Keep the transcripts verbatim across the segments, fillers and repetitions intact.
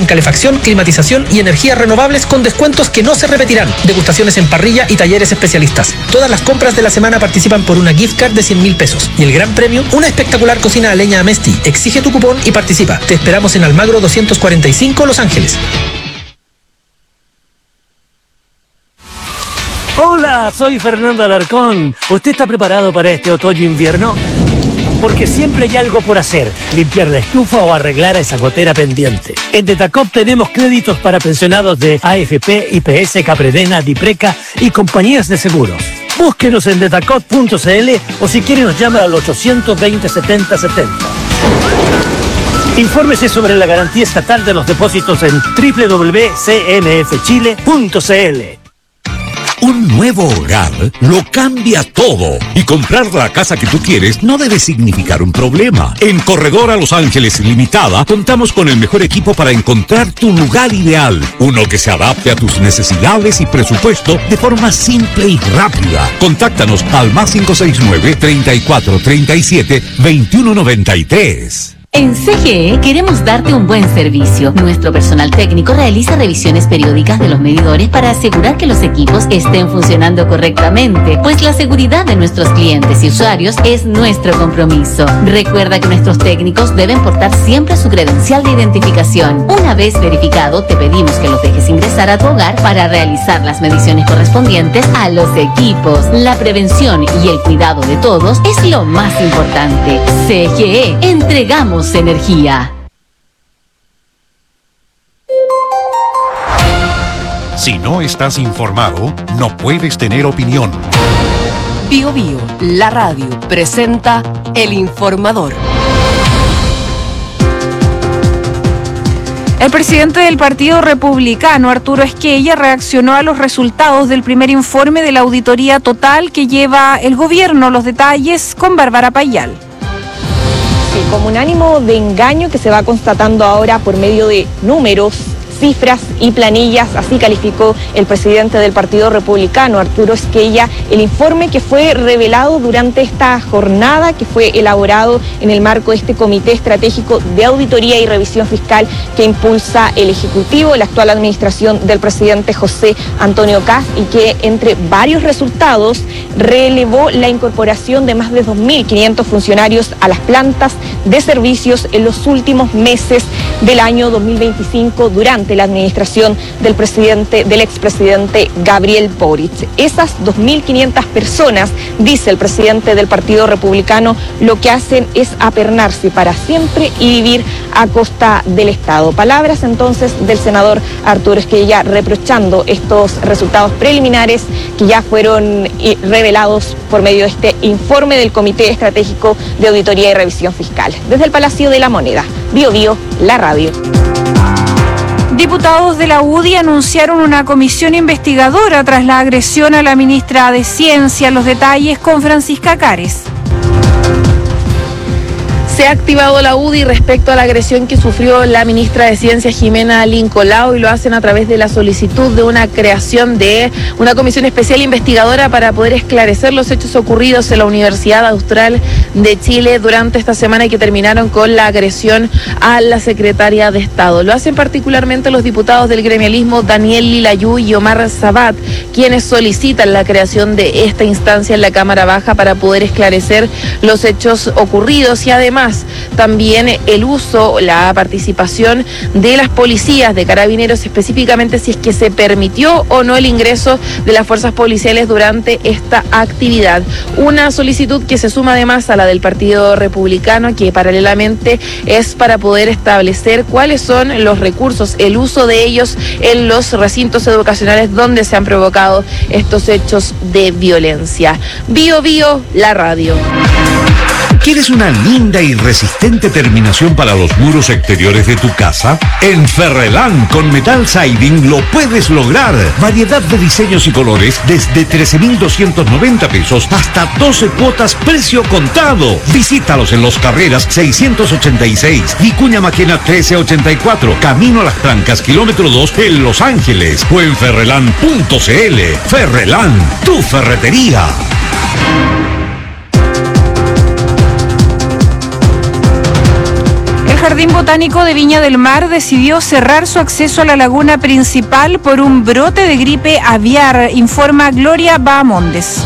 en calefacción, climatización y energías renovables con descuentos que no se repetirán. Degustaciones en parrilla y talleres especialistas. Todas las compras de la semana participan por una gift card de cien mil pesos. Y el gran premio, una espectacular cocina a leña Amesti. Exige tu cupón y participa. Te esperamos en Almagro doscientos cuarenta y cinco, Los Ángeles. Hola, soy Fernando Alarcón. ¿Usted está preparado para este otoño-invierno? Porque siempre hay algo por hacer, limpiar la estufa o arreglar a esa gotera pendiente. En Detacop tenemos créditos para pensionados de A F P, I P S, Capredena, Dipreca y compañías de seguros. Búsquenos en detacop punto c l o si quiere nos llama al ochocientos veinte, setenta setenta. Infórmese sobre la garantía estatal de los depósitos en doble u doble u doble u punto c n f chile punto c l. Un nuevo hogar lo cambia todo y comprar la casa que tú quieres no debe significar un problema. En Corredora Los Ángeles Limitada contamos con el mejor equipo para encontrar tu lugar ideal. Uno que se adapte a tus necesidades y presupuesto de forma simple y rápida. Contáctanos al más cinco seis nueve, treinta y cuatro, treinta y siete, veintiuno noventa y tres. En C G E queremos darte un buen servicio. Nuestro personal técnico realiza revisiones periódicas de los medidores para asegurar que los equipos estén funcionando correctamente, pues la seguridad de nuestros clientes y usuarios es nuestro compromiso. Recuerda que nuestros técnicos deben portar siempre su credencial de identificación. Una vez verificado, te pedimos que los dejes ingresar a tu hogar para realizar las mediciones correspondientes a los equipos. La prevención y el cuidado de todos es lo más importante. C G E, entregamos energía. Si no estás informado, no puedes tener opinión. Bio Bio, la radio, presenta El Informador. El presidente del Partido Republicano, Arturo Esquella, reaccionó a los resultados del primer informe de la auditoría total que lleva el gobierno. Los detalles con Bárbara Payal. Como un ánimo de engaño que se va constatando ahora por medio de números, cifras y planillas, así calificó el presidente del Partido Republicano, Arturo Esquella, el informe que fue revelado durante esta jornada, que fue elaborado en el marco de este Comité Estratégico de Auditoría y Revisión Fiscal que impulsa el Ejecutivo, la actual administración del presidente José Antonio Kast, y que entre varios resultados relevó la incorporación de más de dos mil quinientos funcionarios a las plantas de servicios en los últimos meses del año dos mil veinticinco durante la administración del presidente, del expresidente Gabriel Boric. Esas dos mil quinientas personas, dice el presidente del Partido Republicano, lo que hacen es apernarse para siempre y vivir a costa del Estado. Palabras entonces del senador Arturo Esquella reprochando estos resultados preliminares que ya fueron revelados por medio de este informe del Comité Estratégico de Auditoría y Revisión Fiscal. Desde el Palacio de la Moneda, Bio Bio, la radio. Diputados de la U D I anunciaron una comisión investigadora tras la agresión a la ministra de Ciencia. Los detalles con Francisca Cares. Se ha activado la U D I respecto a la agresión que sufrió la ministra de Ciencia, Jimena Lincolao, y lo hacen a través de la solicitud de una creación de una comisión especial investigadora para poder esclarecer los hechos ocurridos en la Universidad Austral de Chile durante esta semana y que terminaron con la agresión a la secretaria de Estado. Lo hacen particularmente los diputados del gremialismo Daniel Lilayú y Omar Sabat, quienes solicitan la creación de esta instancia en la Cámara Baja para poder esclarecer los hechos ocurridos y además también el uso, la participación de las policías, de carabineros específicamente, si es que se permitió o no el ingreso de las fuerzas policiales durante esta actividad. Una solicitud que se suma además a la del Partido Republicano, que paralelamente es para poder establecer cuáles son los recursos, el uso de ellos en los recintos educacionales donde se han provocado estos hechos de violencia. Bio Bio, la radio. ¿Quieres una linda y resistente terminación para los muros exteriores de tu casa? En Ferrelán con Metal Siding lo puedes lograr. Variedad de diseños y colores desde trece mil doscientos noventa pesos hasta doce cuotas precio contado. Visítalos en Los Carreras seiscientos ochenta y seis, Vicuña Maquena trece ochenta y cuatro, Camino a las Trancas, kilómetro dos en Los Ángeles, o en ferrelán punto c l. Ferrelán, tu ferretería. El Jardín Jardín Botánico de Viña del Mar decidió cerrar su acceso a la laguna principal por un brote de gripe aviar, informa Gloria Bahamondes.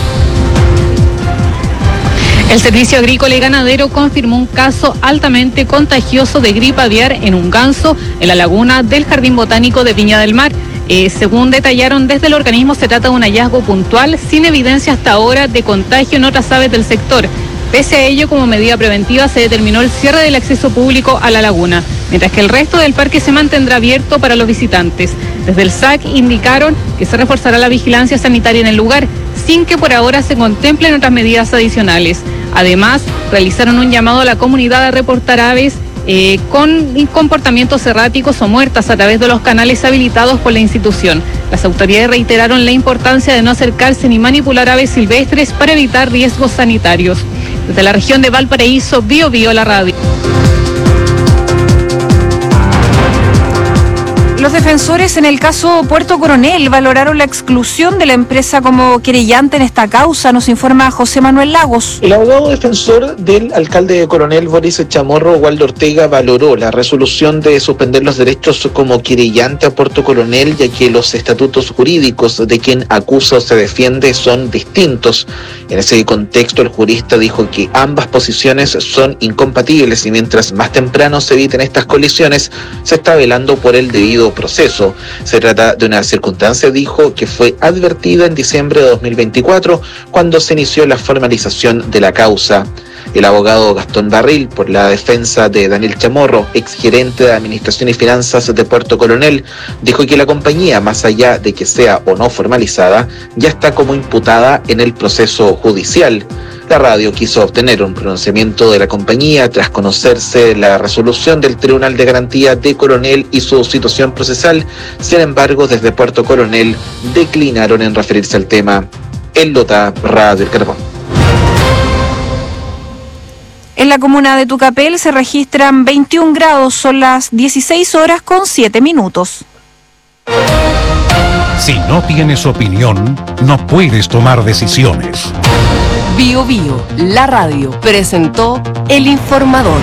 El Servicio Agrícola y Ganadero confirmó un caso altamente contagioso de gripe aviar en un ganso en la laguna del Jardín Botánico de Viña del Mar. Eh, según detallaron desde el organismo, se trata de un hallazgo puntual sin evidencia hasta ahora de contagio en otras aves del sector. Pese a ello, como medida preventiva, se determinó el cierre del acceso público a la laguna, mientras que el resto del parque se mantendrá abierto para los visitantes. Desde el S A C indicaron que se reforzará la vigilancia sanitaria en el lugar, sin que por ahora se contemplen otras medidas adicionales. Además, realizaron un llamado a la comunidad a reportar aves eh, con comportamientos erráticos o muertas a través de los canales habilitados por la institución. Las autoridades reiteraron la importancia de no acercarse ni manipular aves silvestres para evitar riesgos sanitarios. Desde la región de Valparaíso, Bio Bio, la radio. Los defensores en el caso Puerto Coronel valoraron la exclusión de la empresa como querellante en esta causa, nos informa José Manuel Lagos. El abogado defensor del alcalde de Coronel, Boris Chamorro, Waldo Ortega, valoró la resolución de suspender los derechos como querellante a Puerto Coronel, ya que los estatutos jurídicos de quien acusa o se defiende son distintos. En ese contexto, el jurista dijo que ambas posiciones son incompatibles y mientras más temprano se eviten estas colisiones, se está velando por el debido proceso. Se trata de una circunstancia, dijo, que fue advertida en diciembre de dos mil veinticuatro cuando se inició la formalización de la causa. El abogado Gastón Barril, por la defensa de Daniel Chamorro, exgerente de Administración y Finanzas de Puerto Coronel, dijo que la compañía, más allá de que sea o no formalizada, ya está como imputada en el proceso judicial. La radio quiso obtener un pronunciamiento de la compañía tras conocerse la resolución del Tribunal de Garantía de Coronel y su situación procesal. Sin embargo, desde Puerto Coronel declinaron en referirse al tema. El Lota, Radio El Carbón. En la comuna de Tucapel se registran veintiún grados, son las dieciséis horas con siete minutos. Si no tienes opinión, no puedes tomar decisiones. Bio Bio, la radio, presentó El Informador.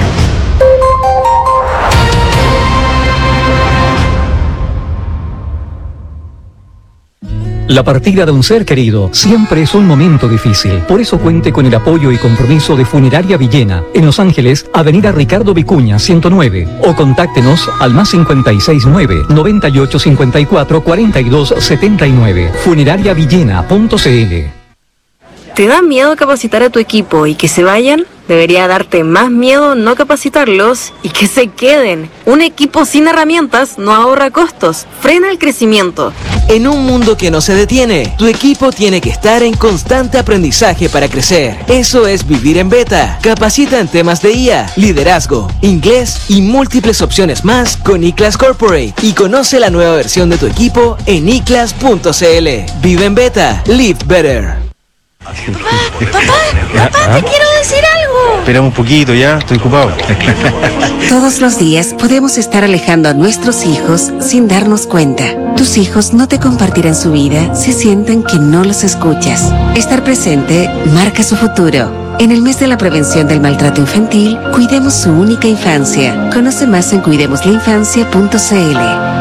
La partida de un ser querido siempre es un momento difícil. Por eso cuente con el apoyo y compromiso de Funeraria Villena, en Los Ángeles, Avenida Ricardo Vicuña, ciento nueve. O contáctenos al más cincuenta y seis nueve, noventa y ocho cincuenta y cuatro, cuarenta y dos setenta y nueve. Funeraria Villena punto c l. ¿Te da miedo capacitar a tu equipo y que se vayan? Debería darte más miedo no capacitarlos y que se queden. Un equipo sin herramientas no ahorra costos, frena el crecimiento. En un mundo que no se detiene, tu equipo tiene que estar en constante aprendizaje para crecer. Eso es vivir en Beta. Capacita en temas de I A, liderazgo, inglés y múltiples opciones más con iClass Corporate. Y conoce la nueva versión de tu equipo en i class punto c l. Vive en Beta. Live better. Papá, papá, papá, te quiero decir algo. Espera un poquito, ya, estoy ocupado. Todos los días podemos estar alejando a nuestros hijos sin darnos cuenta. Tus hijos no te compartirán su vida si sienten que no los escuchas. Estar presente marca su futuro. En el mes de la prevención del maltrato infantil, cuidemos su única infancia. Conoce más en cuidemos la infancia punto c l.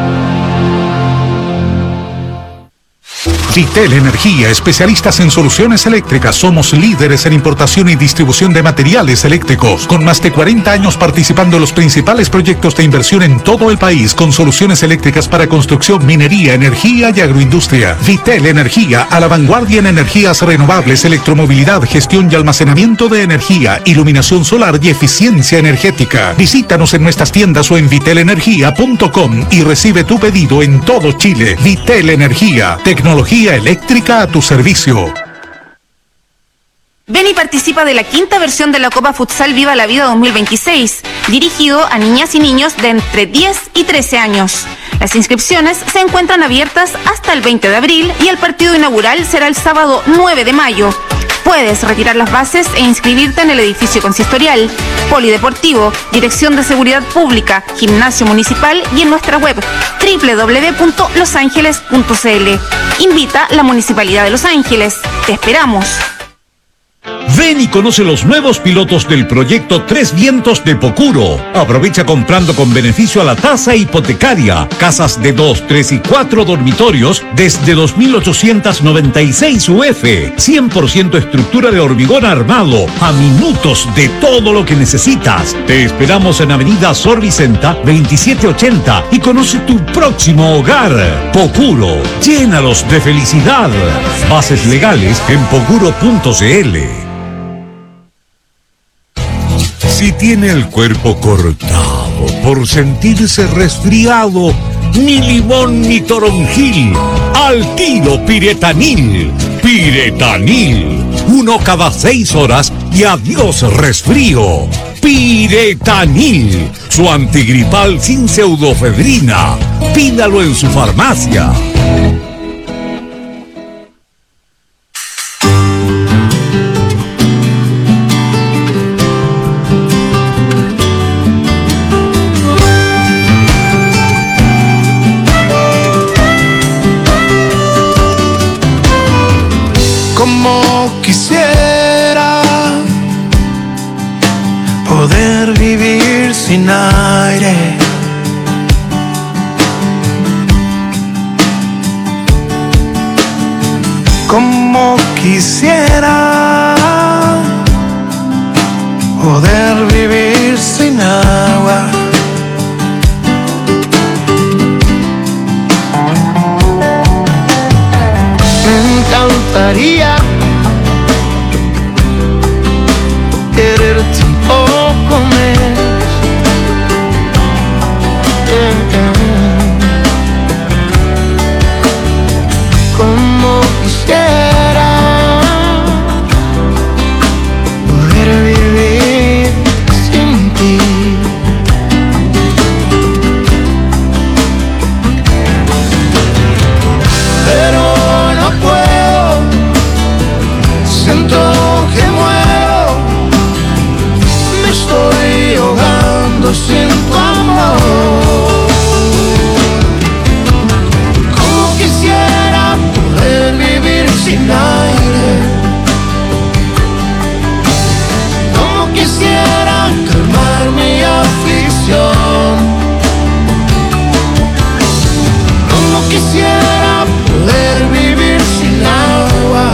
Vitel Energía, especialistas en soluciones eléctricas. Somos líderes en importación y distribución de materiales eléctricos, con más de cuarenta años participando en los principales proyectos de inversión en todo el país, con soluciones eléctricas para construcción, minería, energía y agroindustria. Vitel Energía, a la vanguardia en energías renovables, electromovilidad, gestión y almacenamiento de energía, iluminación solar y eficiencia energética. Visítanos en nuestras tiendas o en vitel energía punto com y recibe tu pedido en todo Chile. Vitel Energía, tecnología eléctrica a tu servicio. Ven y participa de la quinta versión de la Copa Futsal Viva la Vida dos mil veintiséis, dirigido a niñas y niños de entre diez y trece años. Las inscripciones se encuentran abiertas hasta el veinte de abril y el partido inaugural será el sábado nueve de mayo. Puedes retirar las bases e inscribirte en el edificio consistorial, polideportivo, Dirección de Seguridad Pública, Gimnasio Municipal y en nuestra web doble u doble u doble u punto los ángeles punto c l. Invita la Municipalidad de Los Ángeles. Te esperamos. Ven y conoce los nuevos pilotos del proyecto Tres Vientos de Pocuro. Aprovecha comprando con beneficio a la tasa hipotecaria. Casas de dos, tres y cuatro dormitorios desde dos mil ochocientos noventa y seis U F. cien por ciento estructura de hormigón armado. A minutos de todo lo que necesitas. Te esperamos en Avenida Sor Vicenta veintisiete ochenta y conoce tu próximo hogar. Pocuro, llénalos de felicidad. Bases legales en pocuro punto cl. Si tiene el cuerpo cortado por sentirse resfriado, ni limón ni toronjil, al tiro Piretanil. Piretanil, uno cada seis horas y adiós resfrío. Piretanil, su antigripal sin pseudofedrina. Pídalo en su farmacia. Como quisiera poder vivir sin aire, como quisiera poder vivir sin agua. Me encantaría quererte un poco más. Yeah, yeah. Como quisiera poder vivir sin ti. Pero no puedo, siento que muero, me estoy ahogando sin tu amor. Como quisiera poder vivir sin aire, como quisiera calmar mi aflicción, como quisiera poder vivir sin agua.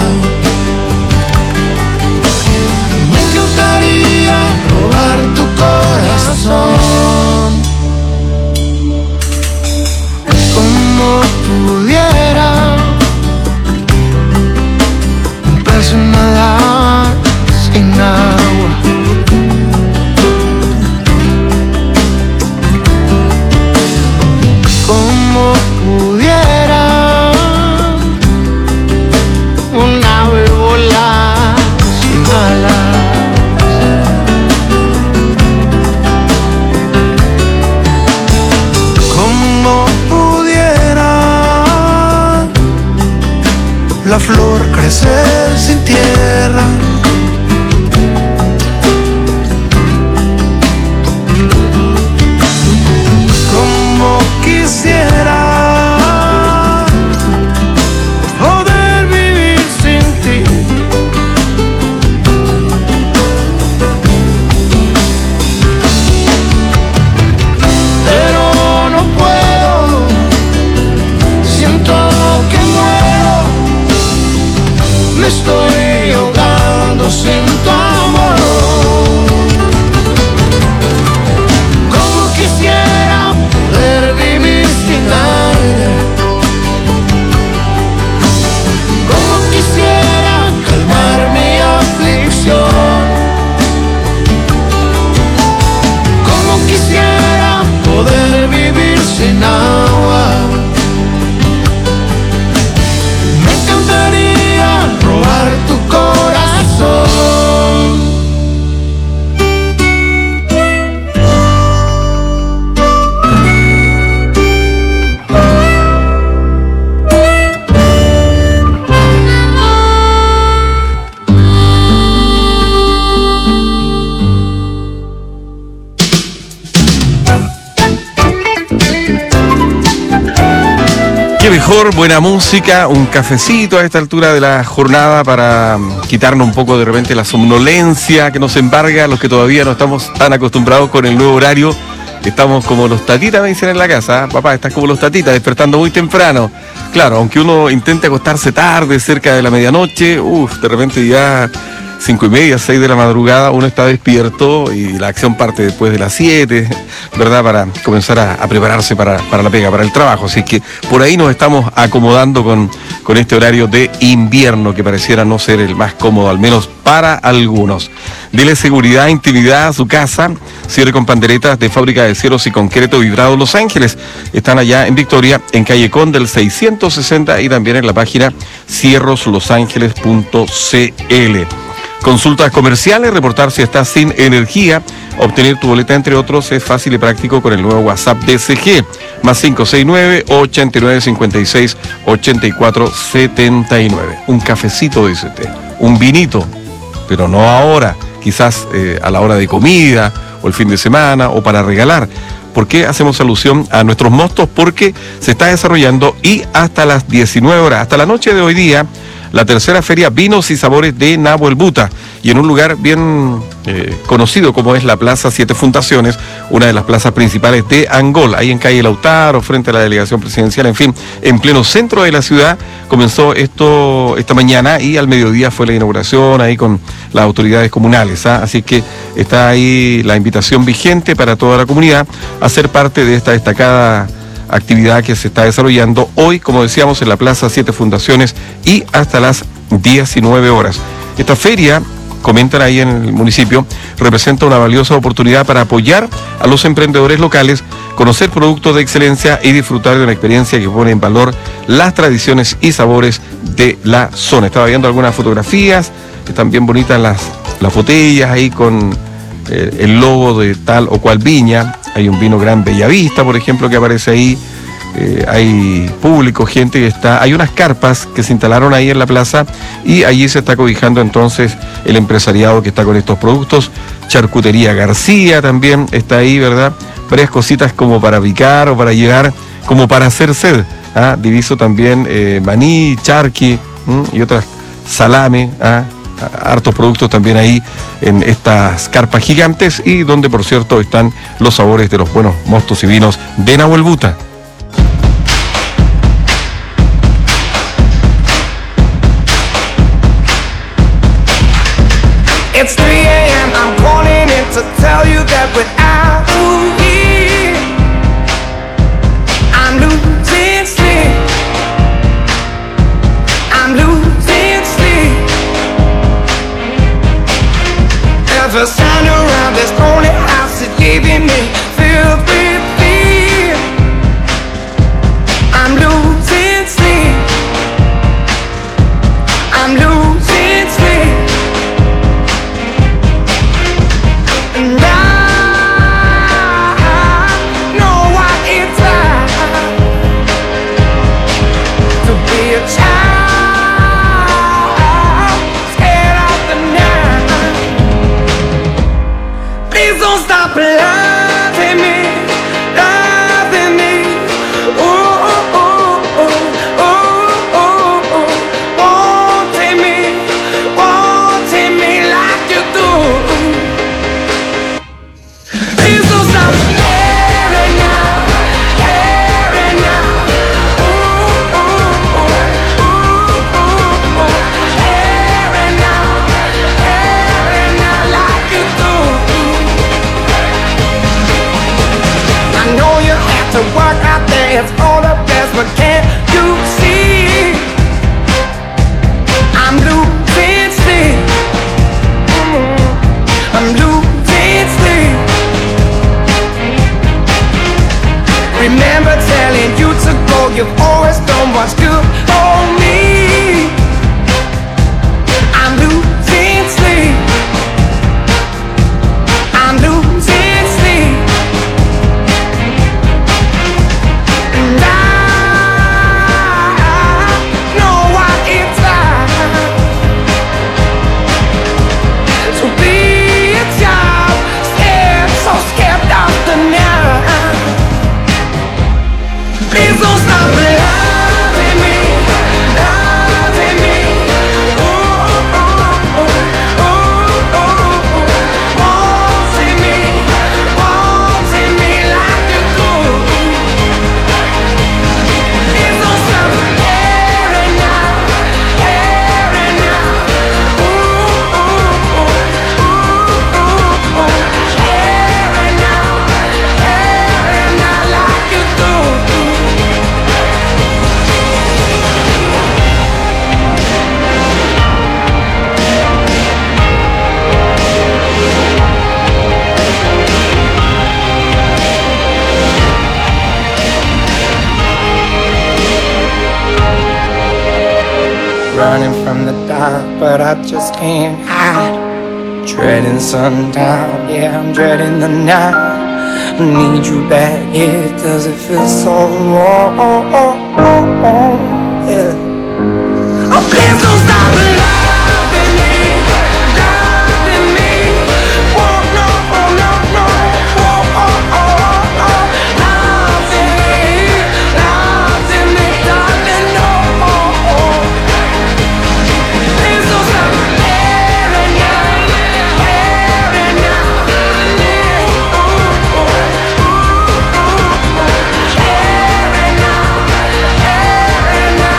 Me encantaría robar tu corazón. Como pudiera un pez nadar sin agua. Como pudiera un ave volar sin alas. Como pudiera la flor crecer sin tierra. Como quisiera poder vivir sin ti. Pero no puedo, siento que muero, me estoy ahogando sin tu amor. Como quisiera poder vivir sin aire, como quisiera calmar mi aflicción, como quisiera poder vivir sin agua. Me encantaría robar Qué mejor, buena música, un cafecito a esta altura de la jornada para quitarnos un poco de repente la somnolencia que nos embarga a los que todavía no estamos tan acostumbrados con el nuevo horario. Estamos como los tatitas, me dicen en la casa, ¿eh? Papá, estás como los tatitas, despertando muy temprano. Claro, aunque uno intente acostarse tarde, cerca de la medianoche, uff, de repente ya cinco y media, seis de la madrugada, uno está despierto y la acción parte después de las siete, ¿verdad? Para comenzar a, a prepararse para, para la pega, para el trabajo. Así que por ahí nos estamos acomodando con, con este horario de invierno que pareciera no ser el más cómodo, al menos para algunos. Dele seguridad, intimidad a su casa. Cierre con panderetas de Fábrica de Cielos y Concreto Vibrado Los Ángeles. Están allá en Victoria, en calle Condel seiscientos sesenta y también en la página cierros los ángeles punto c l. Consultas comerciales, reportar si estás sin energía, obtener tu boleta, entre otros, es fácil y práctico con el nuevo WhatsApp D C G, más cinco seis nueve, ochenta y nueve, cincuenta y seis, ochenta y cuatro, setenta y nueve. Un cafecito, dice usted, un vinito, pero no ahora, quizás eh, a la hora de comida, o el fin de semana, o para regalar. ¿Por qué hacemos alusión a nuestros mostos? Porque se está desarrollando y hasta las diecinueve horas, hasta la noche de hoy día, la tercera feria Vinos y Sabores de Nahuelbuta, y en un lugar bien eh, conocido como es la Plaza Siete Fundaciones, una de las plazas principales de Angol, ahí en calle Lautaro, frente a la delegación presidencial, en fin, en pleno centro de la ciudad. Comenzó esto esta mañana y al mediodía fue la inauguración ahí con las autoridades comunales, ¿ah? Así que está ahí la invitación vigente para toda la comunidad a ser parte de esta destacada actividad que se está desarrollando hoy, como decíamos, en la Plaza Siete Fundaciones y hasta las diecinueve horas. Esta feria, comentan ahí en el municipio, representa una valiosa oportunidad para apoyar a los emprendedores locales, conocer productos de excelencia y disfrutar de una experiencia que pone en valor las tradiciones y sabores de la zona. Estaba viendo algunas fotografías, están bien bonitas las, las botellas ahí con eh, el logo de tal o cual viña. Hay un vino Gran Bellavista, por ejemplo, que aparece ahí. Eh, hay público, gente que está... Hay unas carpas que se instalaron ahí en la plaza y allí se está cobijando entonces el empresariado que está con estos productos. Charcutería García también está ahí, ¿verdad? Varias cositas como para picar o para llegar, como para hacer sed. ¿Ah? Diviso también eh, maní, charqui ¿m? y otras salame, ¿ah? hartos productos también ahí en estas carpas gigantes, y donde por cierto están los sabores de los buenos mostos y vinos de Nahuelbuta. It's three a m, I'm calling in to tell you that without you here, I'm losing sleep, I'm losing sleep. Every sound around this lonely house is leaving me filled with fear. I'm losing sleep, I'm losing sleep. And I know what it's like to be a child, scared of the night. Please don't stop loving me, loving me. Ooh, ooh, ooh, ooh, ooh, ooh. Wanting me, wanting me like you do. Please don't stop caring now, caring now. Ooh, ooh, ooh, ooh, ooh, ooh. Caring now, caring now like you do. I know you have to work out there, it's all the best, but can't you see? I'm losing sleep, mm, I'm losing sleep. Remember telling you to go, you've always done what's good for me. I'm losing sleep, I'm losing sleep. And I know what it's like to be a child, scared, so scared of the night. Please don't stop loving running from the dark, but I just can't hide. Dreading sundown, yeah, I'm dreading the night. I need you back, yeah, does it feel so wrong? Oh, oh, oh, oh, yeah. Oh, please don't stop loving me, loving me. Oh, no, oh, no, no. Oh, oh, oh, oh. Loving me, loving me, darling, no. Oh, oh. Please don't stop loving me, loving me. Oh, oh, oh, oh, oh. Every now, every now.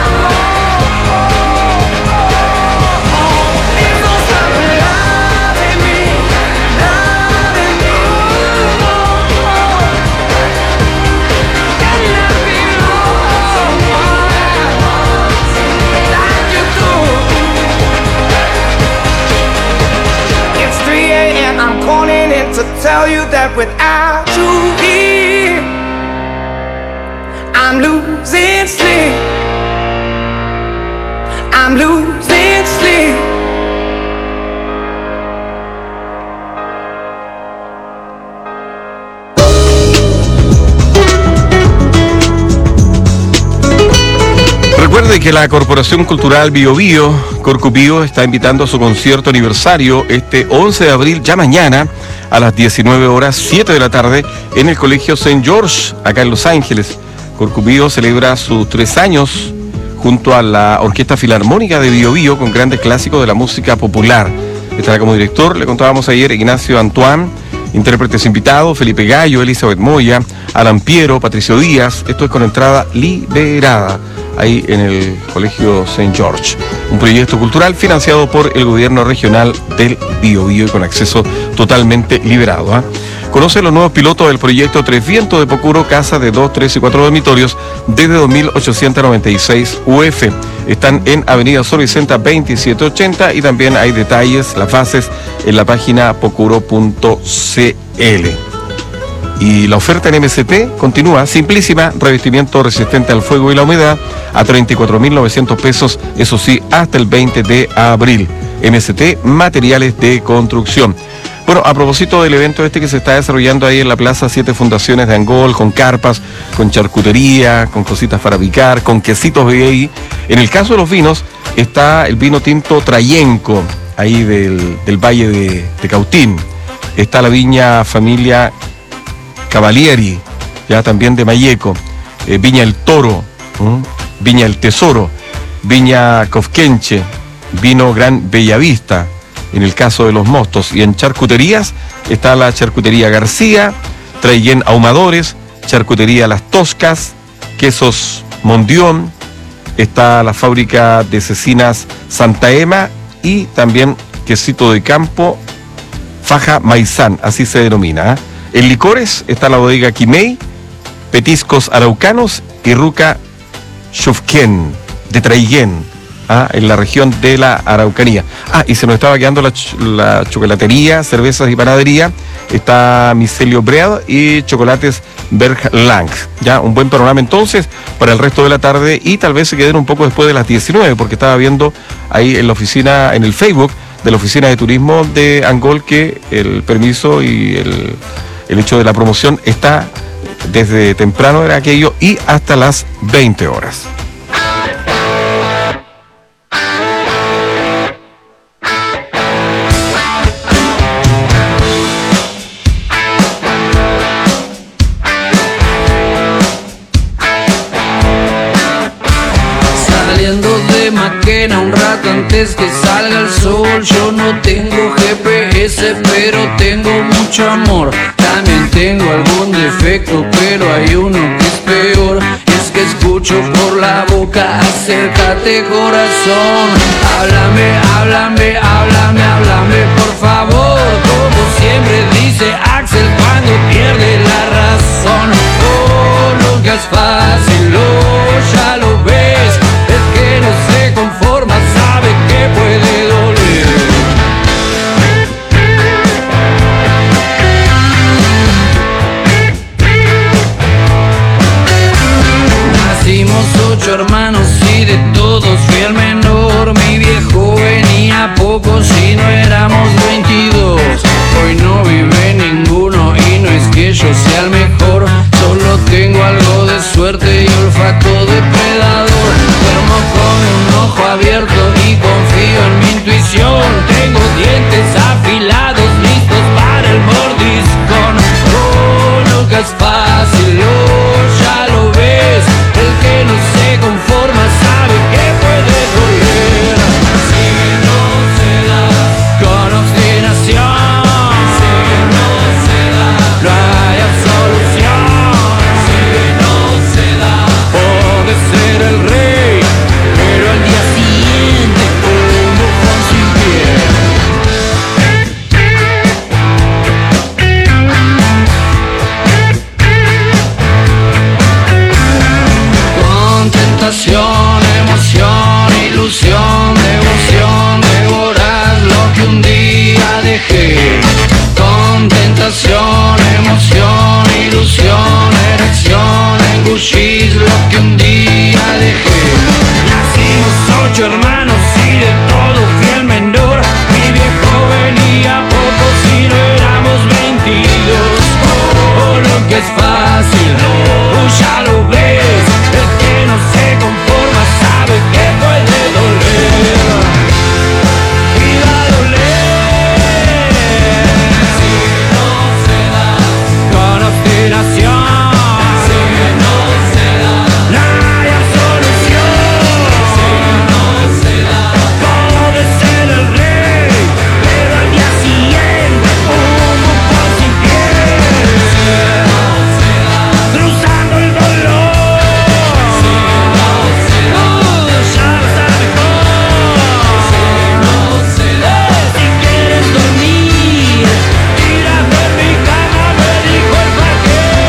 To tell you that without you here, I'm losing sleep. I'm losing sleep. Recuerde que la Corporación Cultural Bio Bio, Corcupío, está invitando a su concierto aniversario este once de abril, ya mañana, a las diecinueve horas, siete de la tarde, en el Colegio Saint George, acá en Los Ángeles. Corcupío celebra sus tres años junto a la Orquesta Filarmónica de Bio Bio con grandes clásicos de la música popular. Estará como director, le contábamos ayer, Ignacio Antoine, intérpretes invitados, Felipe Gallo, Elizabeth Moya, Alan Piero, Patricio Díaz. Esto es con entrada liberada, ahí en el Colegio Saint George. Un proyecto cultural financiado por el gobierno regional del Biobío y con acceso totalmente liberado. ¿eh? Conoce los nuevos pilotos del proyecto Tres Vientos de Pocuro, casa de dos, tres y cuatro dormitorios desde dos mil ochocientos noventa y seis U F. Están en Avenida Sol Vicenta veintisiete ochenta y también hay detalles, las fases en la página pocuro punto c l. Y la oferta en M C T continúa, simplísima, revestimiento resistente al fuego y la humedad a treinta y cuatro mil novecientos pesos, eso sí, hasta el veinte de abril. M C T, materiales de construcción. Bueno, a propósito del evento este que se está desarrollando ahí en la Plaza Siete Fundaciones de Angol, con carpas, con charcutería, con cositas para picar, con quesitos B I. En el caso de los vinos, está el vino tinto Trayenco, ahí del, del Valle de, de Cautín. Está la viña Familia Cavalieri, ya también de Mayeco, eh, Viña El Toro, ¿m? Viña El Tesoro, Viña Cofquenche, Vino Gran Bellavista, en el caso de los mostos. Y en charcuterías está la Charcutería García, Traillén Ahumadores, Charcutería Las Toscas, Quesos Mondión, está la fábrica de cecinas Santa Ema y también quesito de campo Faja Maizán, así se denomina. ¿eh? En licores está la bodega Quimei, Petiscos Araucanos y Ruca Shufken de Traillén, ¿ah? en la región de la Araucanía. Ah, y se nos estaba quedando la, ch la chocolatería, cervezas y panadería. Está Micelio Bread y chocolates Berglang. Ya, un buen panorama entonces para el resto de la tarde y tal vez se queden un poco después de las diecinueve, porque estaba viendo ahí en la oficina, en el Facebook de la Oficina de Turismo de Angol, que el permiso y el... El hecho de la promoción está desde temprano, era aquello, y hasta las veinte horas. Saliendo de Maquena un rato antes que salga el sol. Yo no tengo G P S, pero tengo mucho amor. También tengo algún defecto, pero hay uno que es peor. Es que escucho por la boca, acércate corazón. Háblame, háblame, háblame, háblame por favor. Como siempre dice Axel cuando pierde la razón. Oh, nunca es fácil, oh, ya lo ves. Es que no se conforma, sabe que puede doler. Nacimos ocho hermanos y de todos fui el menor. poco si no éramos veintidós. Hoy no vive ninguno y no es que yo sea el mejor, solo tengo algo de suerte y olfato depredador. Duermo con un ojo abierto y confío en mi intuición. Tengo dientes afilados listos para el mordiscón. Oh, nunca es fácil, oh, ya lo ves. El que no se conforma sabe que puede doler. Si no se da con obstinación, si no se da, no hay absolución. Si no se da, puede ser el rey, pero al día siguiente un bufón sin pie. Con tentación, emoción, ilusión, devoción, devorar lo que un día dejé. Con tentación, emoción, ilusión, erección, engullir lo que un día dejé. Nacimos ocho hermanos y de todo fui el menor. Mi viejo venía poco si no éramos veintidós. Oh, lo que es fácil, oh, ya lo ves. El que no se conforma sabe que puede doler. Y va a doler. Si no se da con obstinación, si no se da, no hay absolución. Si no se da, puede ser el rey, pero al día siguiente un bufón sin pie. Si no se da, cruzando el dolor. Si no se da, ya va a estar mejor. Si no se da, si quieres dormir, tira por mi cama, me dijo el vaquero.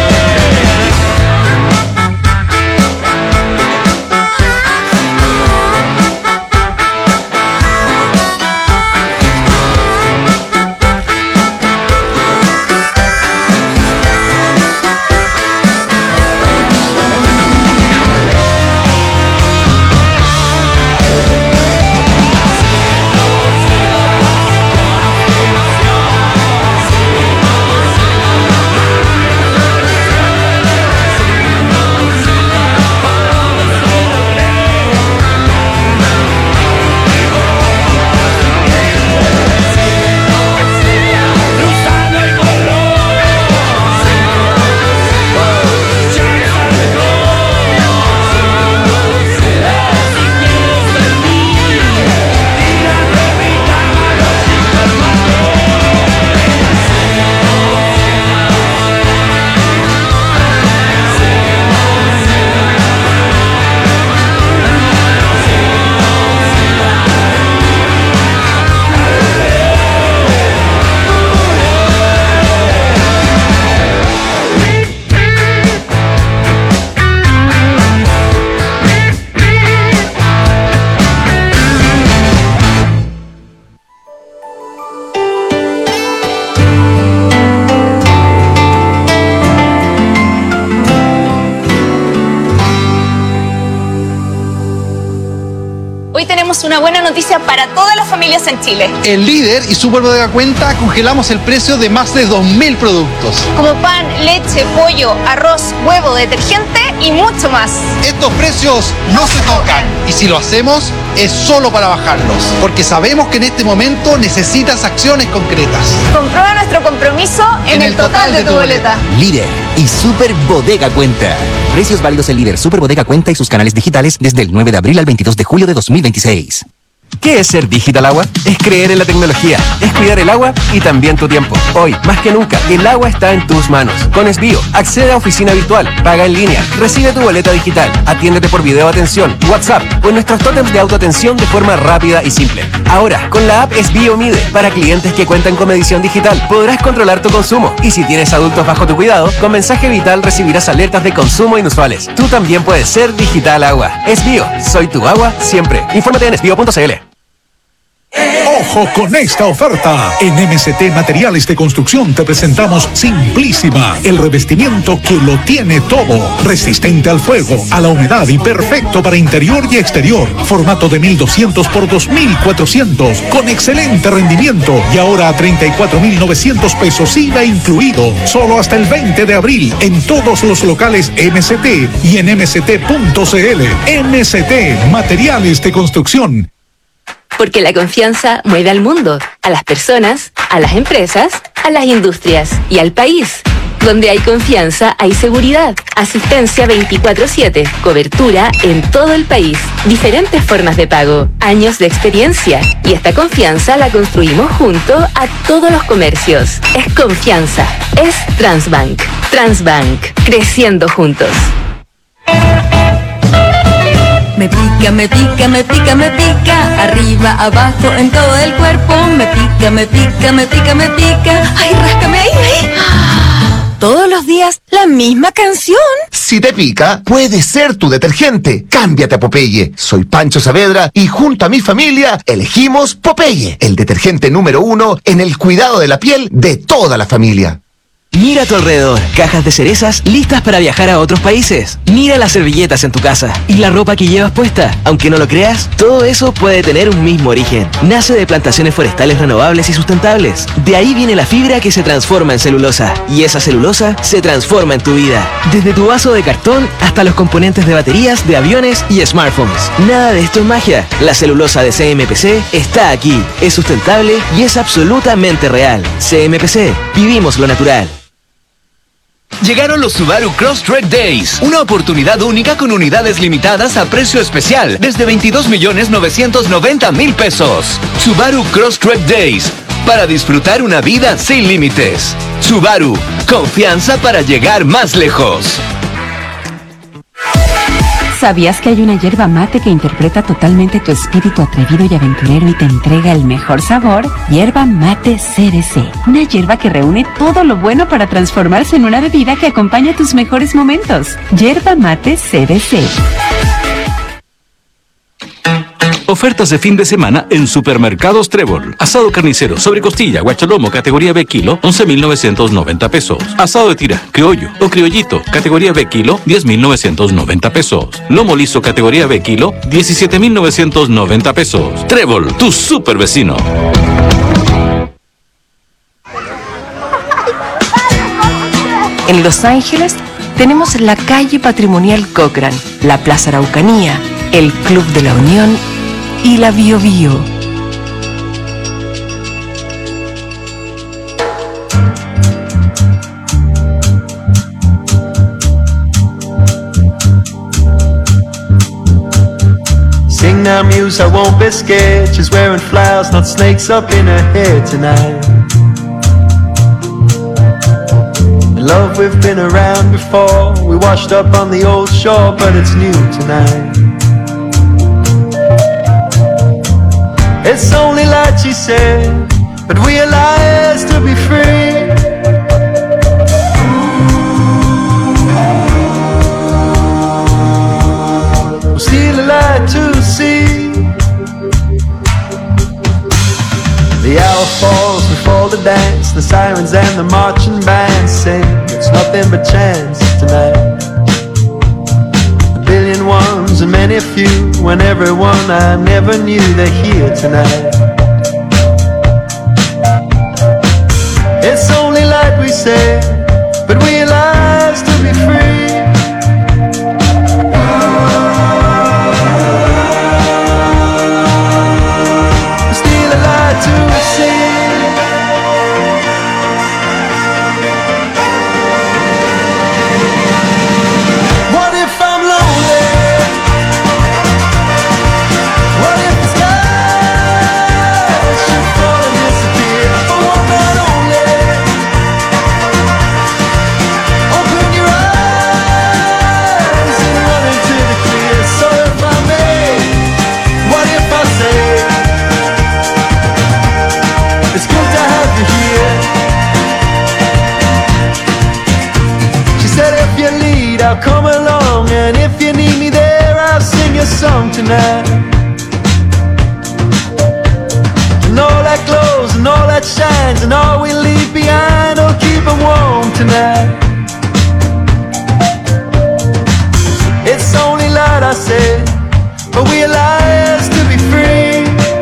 Hoy tenemos una buena noticia para todas las familias en Chile. En Líder y Super Bodega Cuenta congelamos el precio de más de dos mil productos. Como pan, leche, pollo, arroz, huevo, detergente y mucho más. Estos precios no se tocan y si lo hacemos es solo para bajarlos, porque sabemos que en este momento necesitas acciones concretas. Comprueba nuestro compromiso en, en el, el total, total de, de tu boleta. Líder y Super Bodega Cuenta. Precios válidos en Líder, Super Bodega Cuenta y sus canales digitales desde el nueve de abril al veintidós de julio de dos mil veintiséis. ¿Qué es ser Digital Agua? Es creer en la tecnología, es cuidar el agua y también tu tiempo. Hoy, más que nunca, el agua está en tus manos. Con Esbio, accede a oficina virtual, paga en línea, recibe tu boleta digital, atiéndete por video atención, WhatsApp o en nuestros tótems de autoatención de forma rápida y simple. Ahora, con la app Esbio Mide, para clientes que cuentan con medición digital, podrás controlar tu consumo. Y si tienes adultos bajo tu cuidado, con mensaje vital recibirás alertas de consumo inusuales. Tú también puedes ser Digital Agua. Esbio, soy tu agua siempre. Infórmate en esbio punto c l. ¡Ojo con esta oferta! En M C T Materiales de Construcción te presentamos Simplísima, el revestimiento que lo tiene todo. Resistente al fuego, a la humedad y perfecto para interior y exterior. Formato de mil doscientos por dos mil cuatrocientos, con excelente rendimiento. Y ahora a treinta y cuatro mil novecientos pesos I V A incluido. Solo hasta el veinte de abril en todos los locales M C T y en m c t punto c l. M C T Materiales de Construcción. Porque la confianza mueve al mundo, a las personas, a las empresas, a las industrias y al país. Donde hay confianza, hay seguridad. Asistencia veinticuatro siete. Cobertura en todo el país. Diferentes formas de pago. Años de experiencia. Y esta confianza la construimos junto a todos los comercios. Es confianza. Es Transbank. Transbank. Creciendo juntos. Me pica, me pica, me pica, me pica. Arriba, abajo, en todo el cuerpo. Me pica, me pica, me pica, me pica. Ay, ráscame ahí, ahí. Todos los días, la misma canción. Si te pica, puede ser tu detergente. Cámbiate a Popeye. Soy Pancho Saavedra y junto a mi familia elegimos Popeye, el detergente número uno en el cuidado de la piel de toda la familia. Mira a tu alrededor, cajas de cerezas listas para viajar a otros países. Mira las servilletas en tu casa y la ropa que llevas puesta. Aunque no lo creas, todo eso puede tener un mismo origen. Nace de plantaciones forestales renovables y sustentables. De ahí viene la fibra que se transforma en celulosa. Y esa celulosa se transforma en tu vida. Desde tu vaso de cartón hasta los componentes de baterías, de aviones y smartphones. Nada de esto es magia. La celulosa de C M P C está aquí. Es sustentable y es absolutamente real. C M P C. Vivimos lo natural. Llegaron los Subaru Crosstrek Days, una oportunidad única con unidades limitadas a precio especial desde veintidós millones novecientos noventa mil pesos. Subaru Crosstrek Days, para disfrutar una vida sin límites. Subaru, confianza para llegar más lejos. ¿Sabías que hay una hierba mate que interpreta totalmente tu espíritu atrevido y aventurero y te entrega el mejor sabor? Hierba mate C D C, una hierba que reúne todo lo bueno para transformarse en una bebida que acompaña tus mejores momentos. Hierba mate C D C. Ofertas de fin de semana en Supermercados Trébol. Asado carnicero, sobrecostilla, guachalomo, categoría B kilo, once mil novecientos noventa pesos. Asado de tira, criollo o criollito, categoría B kilo, diez mil novecientos noventa pesos. Lomo liso, categoría B kilo, diecisiete mil novecientos noventa pesos. Trébol, tu super vecino. En Los Ángeles tenemos la calle patrimonial Cochran, la Plaza Araucanía, el Club de la Unión y la Bio Bio. Sing now, muse, I won't be scared. She's wearing flowers, not snakes up in her hair tonight. In love, we've been around before. We washed up on the old shore, but it's new tonight. It's only light, she said, but we are liars to be free. We'll steal a light to see. The hour falls before the dance. The sirens and the marching band sing. It's nothing but chance tonight. Billion ones and many few, when everyone I never knew they're here tonight. It's only light, we say, but we are liars to be free. Steal a light to see. I'll come along, and if you need me there, I'll sing a song tonight. And all goes and all that shines and all we leave behind will keep it warm tonight. It's only light, I say, but we are liars to be free.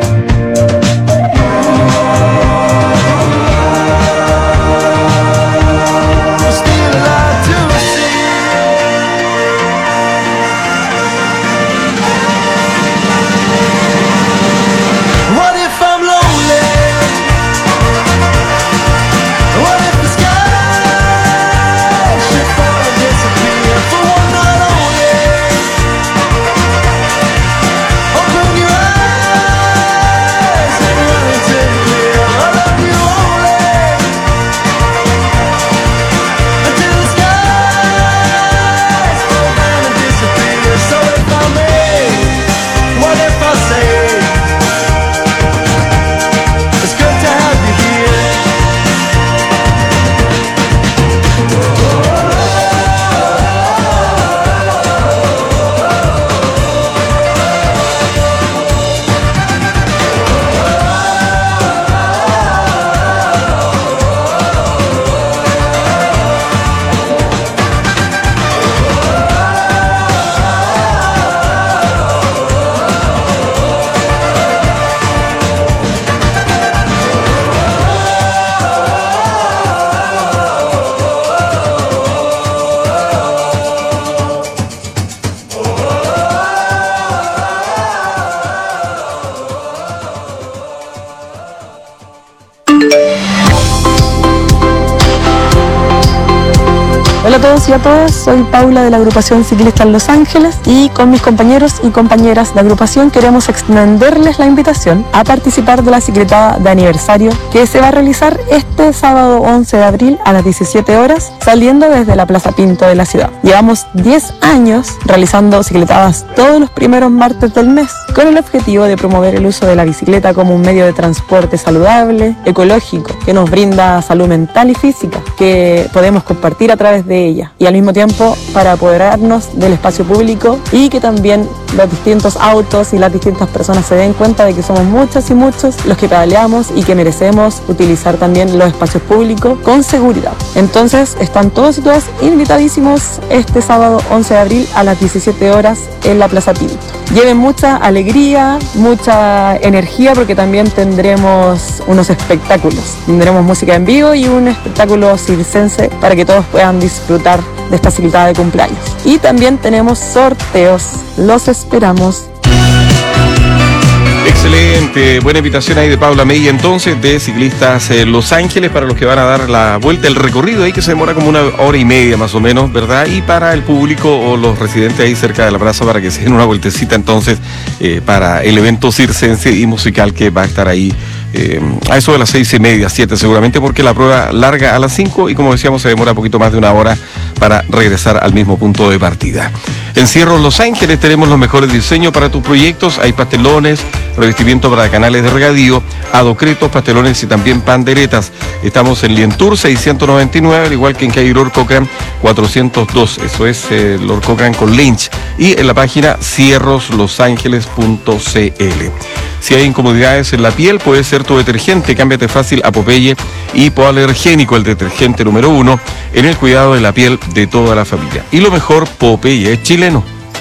Hola a todos y a todas, soy Paula de la agrupación ciclista en Los Ángeles y con mis compañeros y compañeras de agrupación queremos extenderles la invitación a participar de la cicletada de aniversario que se va a realizar este sábado once de abril a las diecisiete horas saliendo desde la Plaza Pinto de la ciudad. Llevamos diez años realizando cicletadas todos los primeros martes del mes con el objetivo de promover el uso de la bicicleta como un medio de transporte saludable, ecológico, que nos brinda salud mental y física, que podemos compartir a través de ella y al mismo tiempo para apoderarnos del espacio público y que también los distintos autos y las distintas personas se den cuenta de que somos muchas y muchos los que pedaleamos y que merecemos utilizar también los espacios públicos con seguridad. Entonces están todos y todas invitadísimos este sábado once de abril a las diecisiete horas en la Plaza Pinto. Lleven mucha alegría, mucha energía porque también tendremos unos espectáculos. Tendremos música en vivo y un espectáculo circense para que todos puedan disfrutar de esta cicletada de cumpleaños. Y también tenemos sorteos. Los esperamos. Excelente, buena invitación ahí de Paula Mella entonces de Ciclistas eh, Los Ángeles para los que van a dar la vuelta, el recorrido ahí que se demora como una hora y media más o menos, ¿verdad? Y para el público o los residentes ahí cerca de la plaza para que se den una vueltecita entonces eh, para el evento circense y musical que va a estar ahí eh, a eso de las seis y media, siete seguramente, porque la prueba larga a las cinco y como decíamos se demora un poquito más de una hora para regresar al mismo punto de partida. En Cierros Los Ángeles tenemos los mejores diseños para tus proyectos, hay pastelones, revestimiento para canales de regadío, adocretos, pastelones y también panderetas. Estamos en Lientour seiscientos noventa y nueve, al igual que en calle Lord Cochrane cuatrocientos dos, eso es eh, Lord Cochrane con Lynch, y en la página cierros los ángeles punto c l. Si hay incomodidades en la piel, puede ser tu detergente. Cámbiate fácil a Popeye Hipoalergénico, el detergente número uno en el cuidado de la piel de toda la familia. Y lo mejor, Popeye es chileno.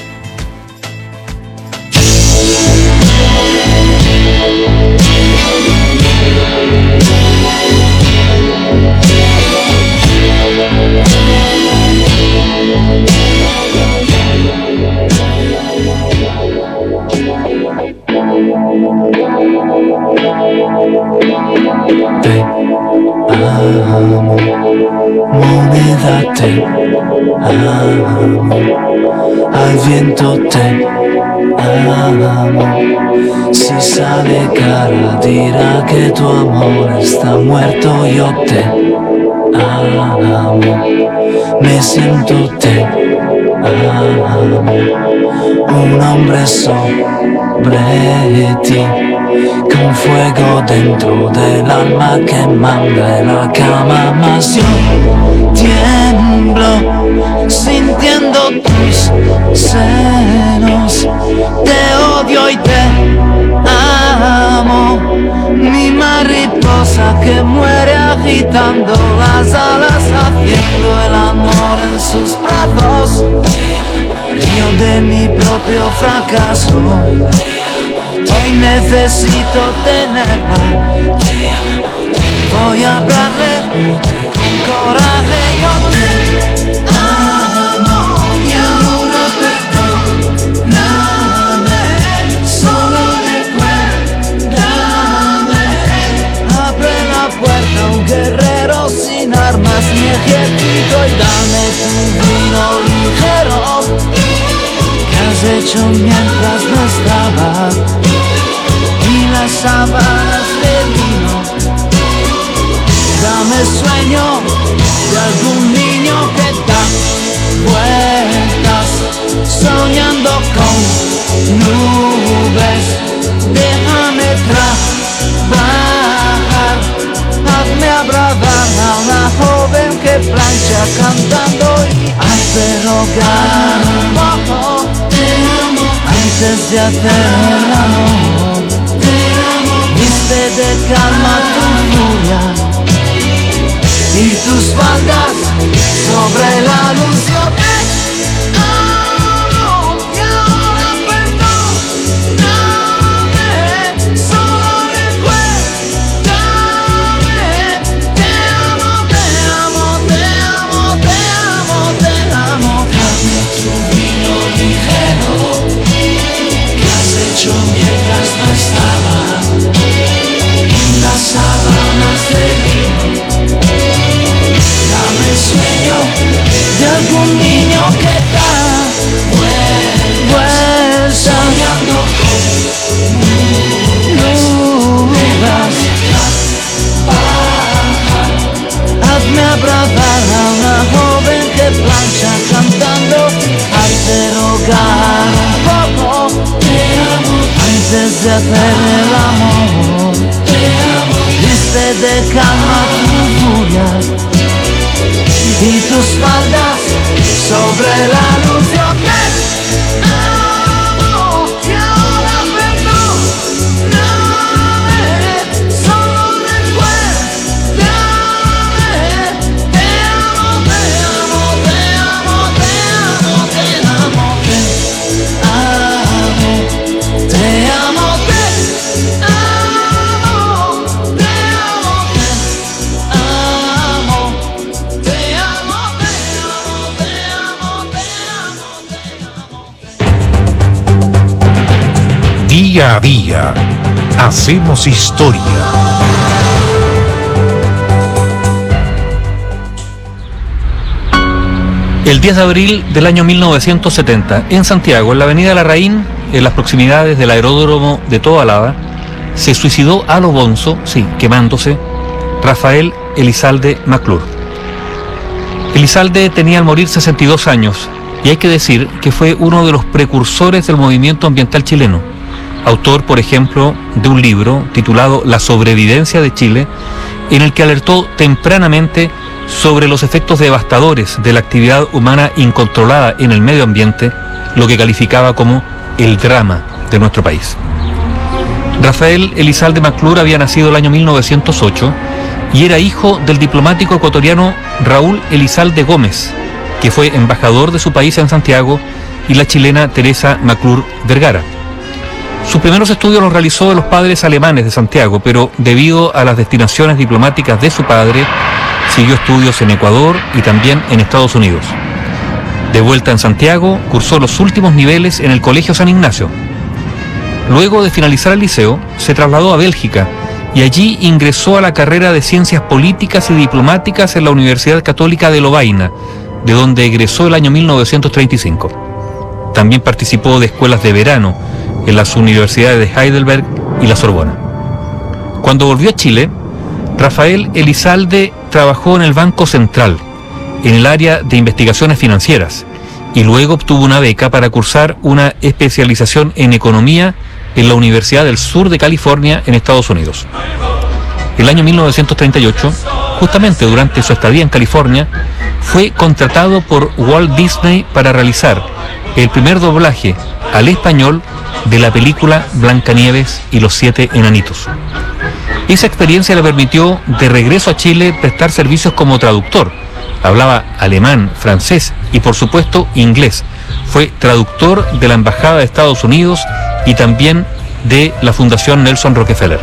Te amo, moneda te amo, al viento te amo. Si sale cara dirá que tu amor está muerto. Yo te amo, me siento te amo, un hombre sobre ti, con fuego dentro del alma que manda en la cama. Mas yo tiemblo sintiendo tus senos, te odio y te amo, mi mariposa que muere agitando las alas, haciendo el amor en sus brazos. Río de mi propio fracaso. Hoy necesito tenerla. Voy a hablarle con coraje. Yo te amo y ahora perdóname. Solo recuérdame. Abre la puerta a un guerrero sin armas ni ejército y dame tu vino ligero que has hecho mientras no estaba. Y las sábanas de vino. Dame sueño de algún niño que da vueltas, soñando con nubes. Déjame trabajar, hazme abrazar a una joven que plancha cantando y hace rogar un poco. Te amo antes de hacer el amor. Viste de calma tu furia y tus faldas sobre la luz. Yo te amo y ahora perdóname. Solo recuérdame. Te amo, te amo, te amo, te amo, te amo. Dame tu vino ligero que has hecho mientras no estaba. Las sábanas de vino. Dame sueño de algún niño que da vueltas, soñando con nubes. Hazme abrazar a una joven que plancha cantando, hazte rogar un poco. Te amo antes de hacer el amor. Viste de calma tu furia y tus faldas sobre la luz. Yo te amo y ahora perdóname. Solo recuérdame. Te amo, te amo, te amo, te amo, te amo, te amo, te amo, te Día a día, hacemos historia. El diez de abril del año mil novecientos setenta, en Santiago, en la avenida Larraín, en las proximidades del aeródromo de Tobalaba, se suicidó a lo bonzo, sí, quemándose, Rafael Elizalde McClure. Elizalde tenía al morir sesenta y dos años, y hay que decir que fue uno de los precursores del movimiento ambiental chileno. Autor, por ejemplo, de un libro titulado La sobrevivencia de Chile, en el que alertó tempranamente sobre los efectos devastadores de la actividad humana incontrolada en el medio ambiente, lo que calificaba como el drama de nuestro país. Rafael Elizalde McClure había nacido el año mil novecientos ocho y era hijo del diplomático ecuatoriano Raúl Elizalde Gómez, que fue embajador de su país en Santiago, y la chilena Teresa McClure Vergara. Sus primeros estudios los realizó en los Padres Alemanes de Santiago, pero debido a las destinaciones diplomáticas de su padre, siguió estudios en Ecuador y también en Estados Unidos. De vuelta en Santiago, cursó los últimos niveles en el Colegio San Ignacio. Luego de finalizar el liceo, se trasladó a Bélgica y allí ingresó a la carrera de Ciencias Políticas y Diplomáticas en la Universidad Católica de Lovaina, de donde egresó el año mil novecientos treinta y cinco. También participó de escuelas de verano en las universidades de Heidelberg y la Sorbona. Cuando volvió a Chile, Rafael Elizalde trabajó en el Banco Central, en el área de investigaciones financieras, y luego obtuvo una beca para cursar una especialización en economía en la Universidad del Sur de California, en Estados Unidos. El año mil novecientos treinta y ocho, justamente durante su estadía en California, fue contratado por Walt Disney para realizar el primer doblaje al español de la película Blancanieves y los siete enanitos. Esa experiencia le permitió, de regreso a Chile, prestar servicios como traductor. Hablaba alemán, francés y, por supuesto, inglés. Fue traductor de la Embajada de Estados Unidos y también de la Fundación Nelson Rockefeller.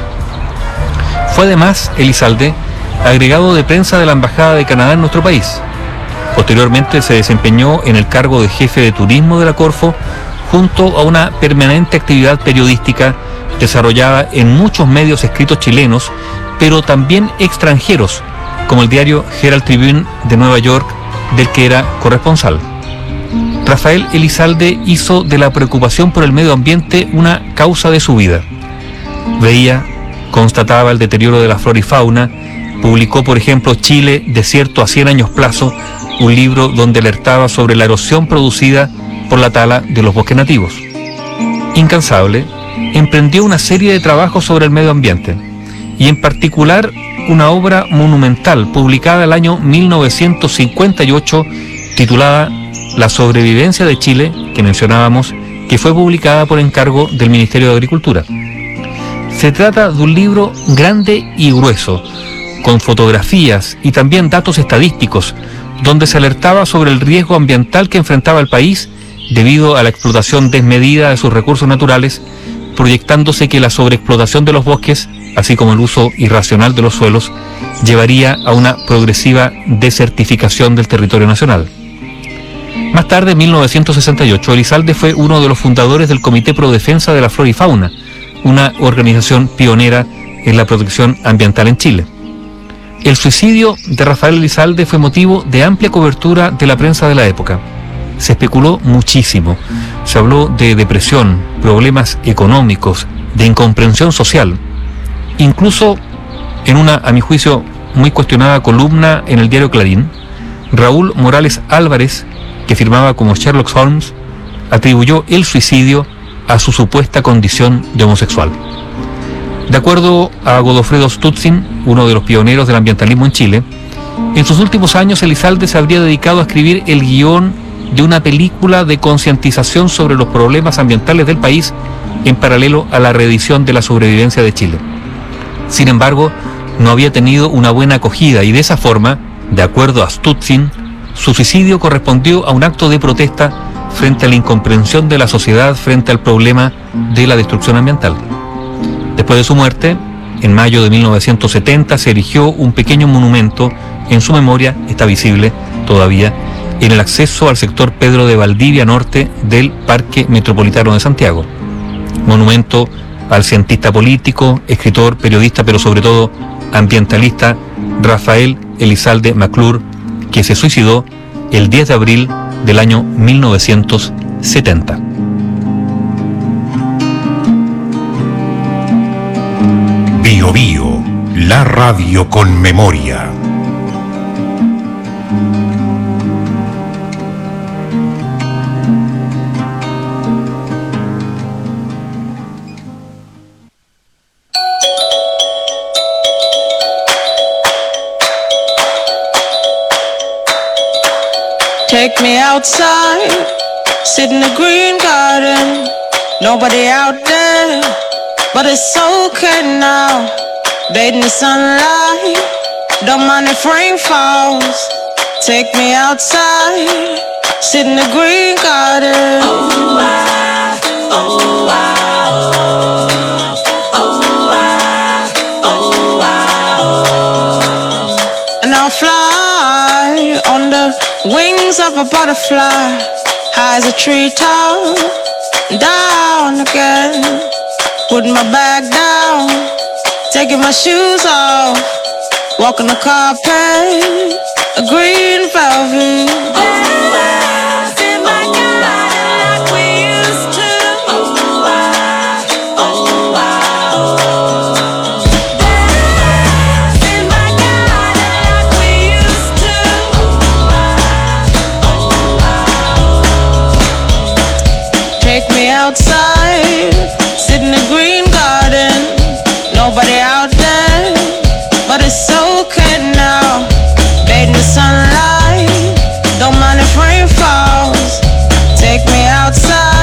Fue además, Elizalde, agregado de prensa de la Embajada de Canadá en nuestro país. Posteriormente se desempeñó en el cargo de jefe de turismo de la Corfo, junto a una permanente actividad periodística desarrollada en muchos medios escritos chilenos, pero también extranjeros, como el diario Herald Tribune de Nueva York, del que era corresponsal. Rafael Elizalde hizo de la preocupación por el medio ambiente una causa de su vida. Veía, constataba el deterioro de la flora y fauna, publicó, por ejemplo, Chile, desierto a cien años plazo, un libro donde alertaba sobre la erosión producida por la tala de los bosques nativos. Incansable, emprendió una serie de trabajos sobre el medio ambiente, y en particular una obra monumental publicada el año mil novecientos cincuenta y ocho titulada La sobrevivencia de Chile, que mencionábamos, que fue publicada por encargo del Ministerio de Agricultura. Se trata de un libro grande y grueso, con fotografías y también datos estadísticos, donde se alertaba sobre el riesgo ambiental que enfrentaba el país debido a la explotación desmedida de sus recursos naturales, proyectándose que la sobreexplotación de los bosques, así como el uso irracional de los suelos, llevaría a una progresiva desertificación del territorio nacional. Más tarde, en mil novecientos sesenta y ocho, Elizalde fue uno de los fundadores del Comité Pro Defensa de la Flora y Fauna, una organización pionera en la protección ambiental en Chile. El suicidio de Rafael Elizalde fue motivo de amplia cobertura de la prensa de la época. Se especuló muchísimo. Se habló de depresión, problemas económicos, de incomprensión social. Incluso en una, a mi juicio, muy cuestionada columna en el diario Clarín, Raúl Morales Álvarez, que firmaba como Sherlock Holmes, atribuyó el suicidio a su supuesta condición de homosexual. De acuerdo a Godofredo Stutzin, uno de los pioneros del ambientalismo en Chile, en sus últimos años Elizalde se habría dedicado a escribir el guión de una película de concientización sobre los problemas ambientales del país en paralelo a la reedición de La sobrevivencia de Chile. Sin embargo, no había tenido una buena acogida y de esa forma, de acuerdo a Stutzin, su suicidio correspondió a un acto de protesta frente a la incomprensión de la sociedad frente al problema de la destrucción ambiental. Después de su muerte, en mayo de mil novecientos setenta, se erigió un pequeño monumento en su memoria, está visible todavía, en el acceso al sector Pedro de Valdivia Norte del Parque Metropolitano de Santiago. Monumento al cientista político, escritor, periodista, pero sobre todo ambientalista Rafael Elizalde McClure, que se suicidó el diez de abril del año mil novecientos setenta. Bio Bio, la radio con memoria. Take me outside, sit in the green garden. Nobody out there, but it's okay now. Bathe in the sunlight, don't mind if rain falls. Take me outside, sit in the green garden. Oh, I, oh, I, oh, oh, I, oh, I, oh. And I'll fly on the wings of a butterfly, high as a treetop, down again. Put my bag down, taking my shoes off, walking the carpet, a green velvet. Oh, I feel my garden like we used to. Oh, I, oh, I, oh. I feel my garden like we used to. Oh, I, oh, I, oh. Take me outside, sit in the green garden. Nobody out there, but it's okay now. Bathe in the sunlight, don't mind if rain falls. Take me outside.